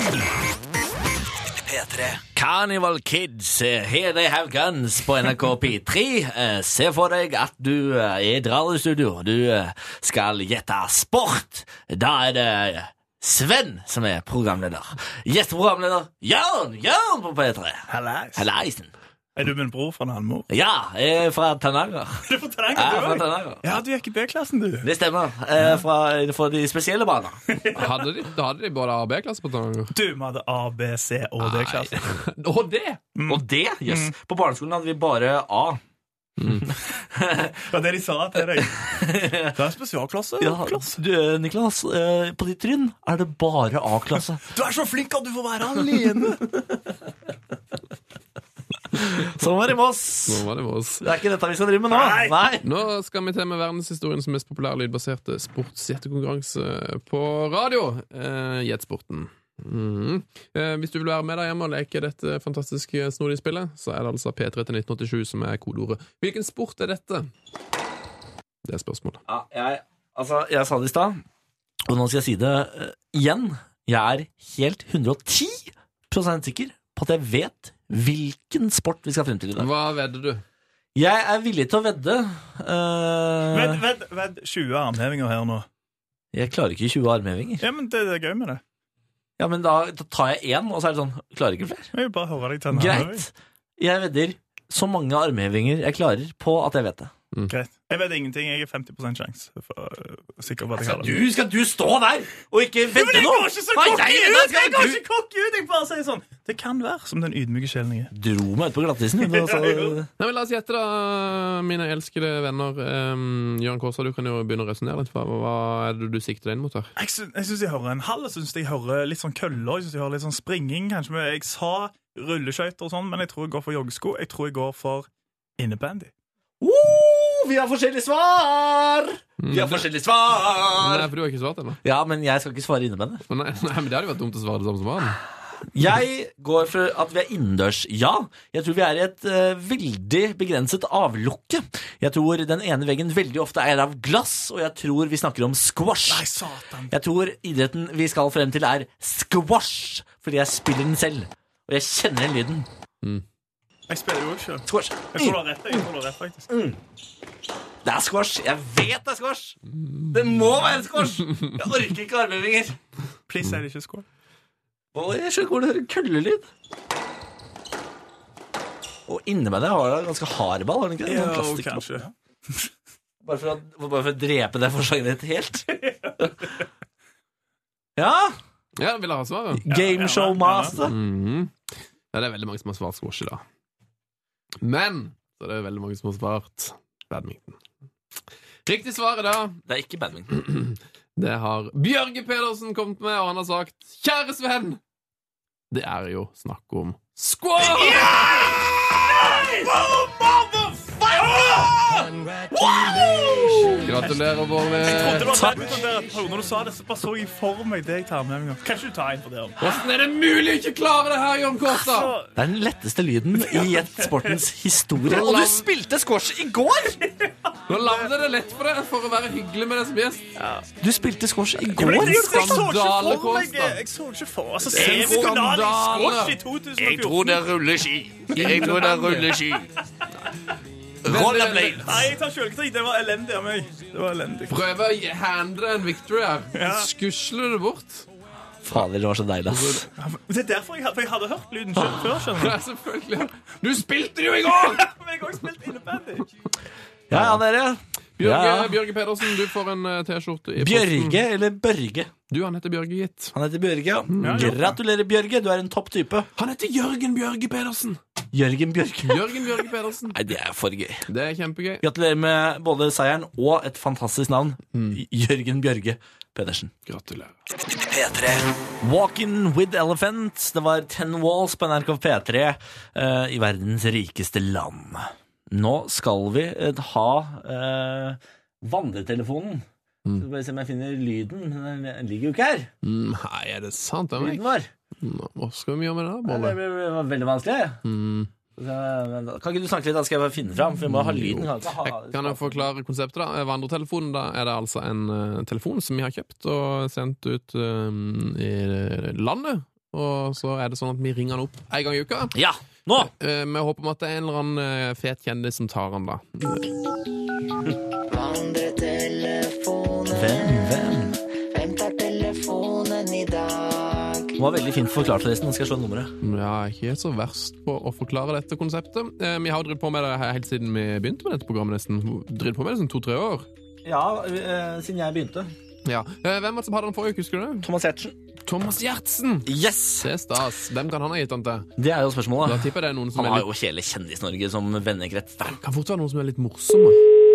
P3. Carnival Kids, Here They Have Guns på NRK P3. Se for deg at du er i et radiostudio. Du skal gjette sport. Da er det Sven som er programleder. Gjesteprogramleder Jørn på P3. Hallaisen. Er du min bror fra Nalmor? Ja, jeg er fra Tananger. Du er fra Tananger, Jeg er du fra også? Tananger. Ja, du gikk i B-klassen, du. Det stemmer. Fra de spesielle baner. Da hadde de både A- og B-klasse på Tananger. Du, vi hadde A, B, C og D-klasse. Og det! Og det, jøss. På barneskolen hadde vi bare A. Det var det de sa til deg. Det er en spesialklasse. Ja, du, Niklas, på ditt trinn er det bare A-klasse. Du er så flink at du får være alene. Sånn var det med oss. Nå var det med oss. Det er ikke dette vi skal drive med nå. Nei. Nå skal vi til med verdenshistoriens mest populære lydbaserte sportsgjettekonkurranse på radio. Gjettsporten. Hvis du vil være med deg hjemme og leke dette fantastiske snodige spillet, så er det altså P3 til 1987 som er kodeordet. Hvilken sport er dette? Det er spørsmålet. Ja, jeg sa det i stad, og nå skal jeg si det igjen. Jeg er helt 110% sikker på at jeg vet hvilken sport vi skal frem til i dag. Hva vedder du? Jeg er villig til å vedde. Vedd 20 armhevinger her nå. Jeg klarer ikke 20 armhevinger. Ja, men det er gøy med det. Ja, men da tar jeg 1, og så er det sånn, klarer ikke flere. Jeg vil bare høre deg til en armheving. Greit. Jeg vedder så mange armhevinger jeg klarer på at jeg vet det. Greit. Jeg vet ingenting. Jeg er 50% sjanse sikker på at jeg har det. Skal du stå der og ikke vedde Jeg noe? går ikke så cocky ut! Jeg går ikke cocky ut! Jeg bare sier sånn. Det kan være som den ydmyke sjelen jeg er. Dro meg ut på glattisen. Nei, men la oss gjette da, mine elskede venner. Jørgen Kåsa, du kan jo begynne å resonere litt. Hva er det du sikter deg inn mot her? Jeg synes jeg hører en halv. Jeg synes jeg hører litt sånn køller. Jeg synes jeg hører litt sånn springing. Kanskje jeg sa rulleskøyter og sånn, men jeg tror jeg går for joggesko. Jeg tror jeg går for innebandy. Vi har forskjellige svar! Vi har forskjellige svar! Nei, for du har ikke svart ennå. Ja, men jeg skal ikke svare innebandy. Nei, men det hadde jo vært dumt å svare det samme som han. Jeg går for at vi er innendørs. Ja, jeg tror vi er i et veldig begrenset avlukke. Jeg tror den ene veggen veldig ofte er av glass, og jeg tror vi snakker om squash. Nei, satan. Jeg tror idretten vi skal frem til er squash, fordi jeg spiller den selv, og jeg kjenner den lyden. Jeg spiller jo ikke selv. Squash. Jeg tror du har rett, faktisk. Det er squash. Jeg vet det er squash. Det må være squash. Jeg orker ikke armhevinger. Please, er det ikke skål? Jeg skjønner hvor det hører køllelyd. Og inni meg det har det ganske hard ball, har den ikke? Ja, Sånn kanskje. bare for å drepe det forslaget ditt helt. Ja. Ja, vil jeg ha svaret? Gameshow master. Ja, det er veldig mange som har svart squash i dag. Men så er det veldig mange som har svart badminton. Riktig svar da. Det er ikke badminton. Det har Bjørge Pedersen kommet med, og han har sagt, kjære Sven, det er jo snakk om squash! Gratulerer, Bårli. Når du sa det, så bare så jeg for meg deg til armhevinger. Kanskje du tar en for det? Hvordan er det mulig å ikke klare det her, Jørgen Kåsa? Det er den letteste lyden i et sportens historie. Og du spilte squash i går! Nå lagde det lett for deg for å være hyggelig med deg som gjest. Du spilte squash i går. Skandale, Kåsa. Jeg så ikke for meg. Skandale. I 2014. Jeg tror det er rulleski. Jeg tror det er rulleski. Rollerblade. Nei, jeg tar selvkritikk. Det var elendig av meg. Det var elendig. Prøv å handle en victory her. Ja. Skusler det bort. Fader, det var så deilig, ass. Det er derfor jeg hadde hørt lyden selv før, skjønner du. Ja, selvfølgelig. Du spilte det jo i går! Men jeg har også spilt innebandy. Ja, dere. Bjørge Pedersen, du får en t-skjorte i posten. Bjørge eller Børge? Du, han heter Bjørge, gitt. Han heter Bjørge, ja. Gratulerer, Bjørge. Du er en topp type. Han heter Jørgen Bjørge Pedersen. Jørgen Bjørge. Jørgen Bjørge Pedersen. Nei, det er for gøy. Det er kjempegøy. Gratulerer med både seieren og et fantastisk navn. Jørgen Bjørge Pedersen. Gratulerer. P3. Walking with Elephants. Det var 10 Walls på NRK P3 i verdens rikeste land. Nå skal vi ha vandretelefonen. Skal bare se om jeg finner lyden. Den ligger jo ikke her. Nei, er det sant? Det er meg. Lyden var. Hva skal vi gjøre med det da, Det Bolle? var veldig vanskelig. Kan ikke du snakke litt, da skal jeg bare finne fram, for vi må ha lyden. Kan jeg forklare konseptet da? Vandretelefonen, da er det altså en telefon som vi har kjøpt og sendt ut i landet. Og så er det sånn at vi ringer den opp en gang i uka. Ja, nå! Med håp om at det er en eller annen fet kjendis som tar den da. Hvem? Hvem tar telefonen i dag? Det var veldig fint forklart forresten. Nå skal jeg slå nummeret. Ja, ikke så verst på å forklare dette konseptet. Vi har jo dritt på med det helt siden vi begynte med dette programmet nesten. Dritt på med det sånn 2-3 år. Ja, siden jeg begynte. Ja. Hvem var det som hadde den forrige, husker du? Thomas Giertsen. Thomas Giertsen! Yes! Det er stas. Hvem kan han ha gitt den til? Det er jo Da spørsmålet. tipper jeg det er noen som Han er har litt... jo hele Kjendis-Norge som vennekrets. Kan fort være noen som er litt morsomme.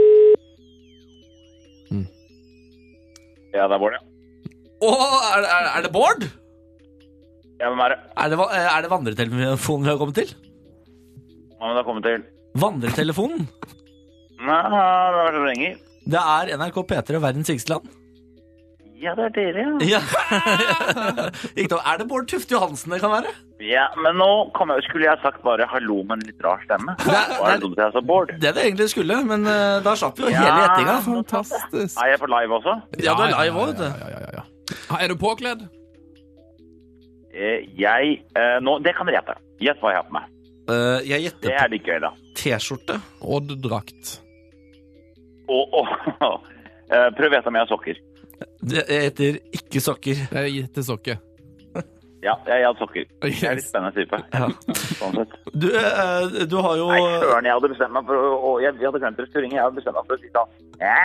Ja, det er Bård, ja. Åh, er det Bård? Ja, hvem er det? Er det vandretelefonen vi har kommet til? Hva må det ha kommet til? Vandretelefonen? Nei, hvem er det som ringer? Det er NRK P3 og verdens rikeste land. Ja, det er dere, ja. Ja. Ikke noe. Er det Bård Tufte Johansen det kan være? Ja, men nå skulle jeg sagt bare hallo med en litt rar stemme. Hva er det dumt jeg sa Bård? Det er det egentlig skulle, men da slapp vi jo hele gjettinga. Fantastisk. Er jeg på live også? Ja, du er live også, vet du. Ja. Er du påkledd? Det kan dere gjette. Gjett hva jeg har på meg. Jeg Det gjetter er litt gøy, da. T-skjorte. Odd-drakt. Prøv å vite om jeg har sokker. Det heter ikke sokker. Det er gitt til sokke. Ja, jeg hadde sokker. Jeg er litt spennende type. Ja. Sånn sett. Du har jo... Nei, søren, jeg hadde bestemt meg for jeg hadde glemt restaureringen. Jeg hadde bestemt meg for å si sånn.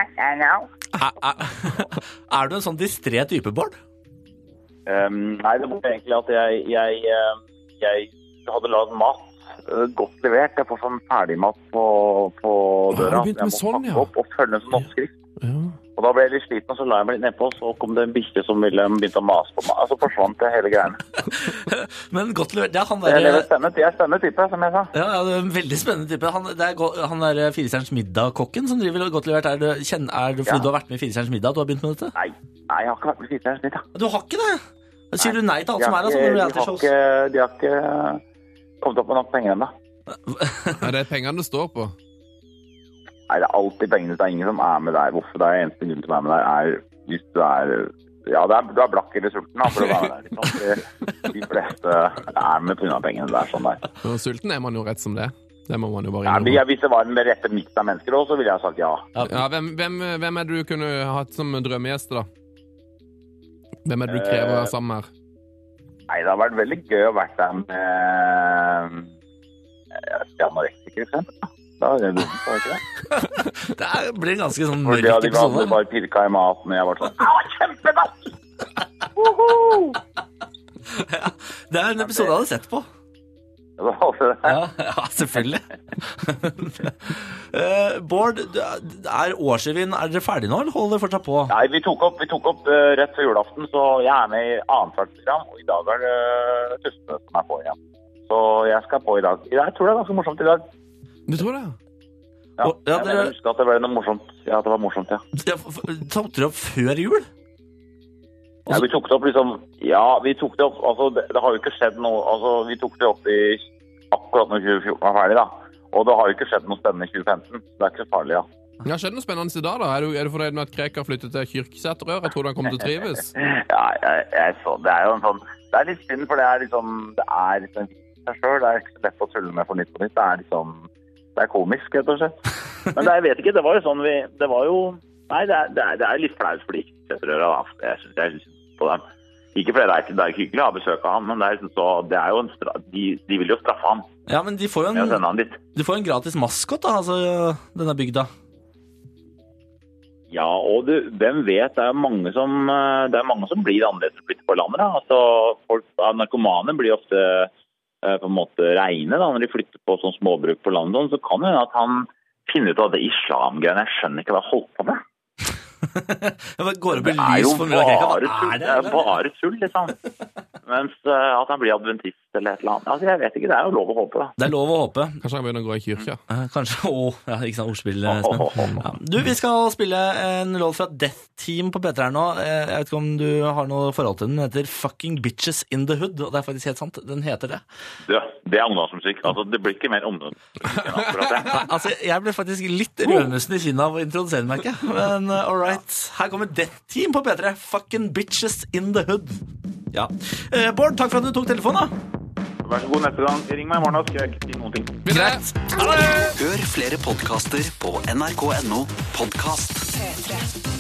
Er du en sånn distré type, Bård? Nei, det var egentlig at jeg hadde laget mat godt levert. Jeg får sånn ferdigmat på døra. Har du begynt med sånn, ja? Jeg må pakke opp og følge en sånn oppskrift. Ja. Og da ble jeg litt sliten, og så la jeg meg litt nedpå, så kom det en bikkje som begynte å mase på meg. Altså forsvant det hele greiene. Men godt levert. Det er han der... Jeg er spennende type, som jeg sa. Ja, det er en veldig spennende type. Det er han der Firestjerners middag-kokken som driver godt levert. Er det fordi du har vært med i Firestjerners middag at du har begynt med dette? Nei, jeg har ikke vært med i Firestjerners middag. Du har ikke det? Da sier du nei til alt som er da, sånne reality-shows? De har ikke kommet opp med nok penger ennå. Er det pengene det står på? Nei, det er alltid pengene. Det er ingen som er med der. Hvorfor det er eneste grunn til å være med der, hvis du er... Ja, du er blakk eller sulten, da, for å være med der. Liksom. De fleste er med på grunn av pengene. Det er sånn der. Og sulten er man jo rett som det. Det må man jo bare innrømme. Ja, hvis det var en rette miks av mennesker også, så ville jeg sagt ja. Ja, hvem er det du kunne hatt som drømmegjest, da? Hvem er det du krever å være sammen med her? Nei, det har vært veldig gøy å være der med... Stjerne Rektik, for eksempel. Da er det dumt, var det ikke det? Det blir en ganske sånn mørk episode. De hadde bare pirka i maten, og jeg var sånn, kjempegodt! Ja, det er en episode jeg hadde sett på. Ja, selvfølgelig. Bård, er Årsrevyen, er dere ferdige nå, eller holder dere fortsatt på? Nei, vi tok opp rett før julaften, så jeg er med i annethvert program, og i dag er det Tustene som er på igjen. Så jeg skal på i dag. Jeg tror det er ganske morsomt i dag. Du tror det? Ja, jeg husker at det ble noe morsomt. Ja, det var morsomt, ja. Tok dere opp før jul? Ja, vi tok det opp liksom... Ja, vi tok det opp... Altså, det har jo ikke skjedd noe... Altså, vi tok det opp i akkurat når 2014 var ferdig, da. Og det har jo ikke skjedd noe spennende i 2015. Det er ikke så farlig, ja. Ja, skjedde noe spennende i dag, da? Er du fornøyd med at Krekar flyttet til Kyrksæterør? Jeg tror han kommer til å trives. Ja, jeg så... Det er jo en sånn... Det er litt synd, for det er liksom... Det er liksom... seg selv. Det er ikke så lett å tulle med for nytt på nytt. Det er liksom... Det er komisk, rett og slett. Men jeg vet ikke, det var jo sånn det var jo... Nei, det er litt flaut for de Kyrksæterøra, da. Jeg synes på dem. Ikke fordi det er ikke hyggelig å ha besøk av han, men det er jo en de vil jo straffe han. Ja, men de får jo en gratis maskot, da, altså denne bygda. Ja, og hvem vet, det er mange som blir annerledes flyttet på landet, da. Altså, narkomane blir ofte på en måte regne, da, når de flytter på sånn småbruk på landet, så kan det hende at han finner ut av det islamgreiene. Jeg skjønner ikke hva jeg holdt på med. Går opp i lys for mye av Krekar? Det er bare tull, liksom. Mens at han blir adventist eller et eller annet. Altså, jeg vet ikke, det er jo lov å håpe, da. Det er lov å håpe. Kanskje han begynner å gå i kyrkja? Kanskje, ja, ikke sant, ordspill, Espen. Ja. Du, vi skal spille en låt fra Death Team på P3 her nå. Jeg vet ikke om du har noe forhold til den. Den heter Fucking Bitches in the Hood, og det er faktisk helt sant. Den heter det. Ja, det er ungdomsmusikk. Altså, det blir ikke mer ungdomsmusikk enn akkurat det. Altså, jeg ble faktisk litt rødmusen i kinnet av å introdusere meg, ikke? Men all right. Her kommer Death Team på P3. Fucking Bitches in the Hood. Ja. Bård, takk for at du tok telefonen, da. Vær så god neste gang. Ring meg i morgen, skal jeg ikke si noen ting. Greit. Hør flere podcaster på nrk.no podcast.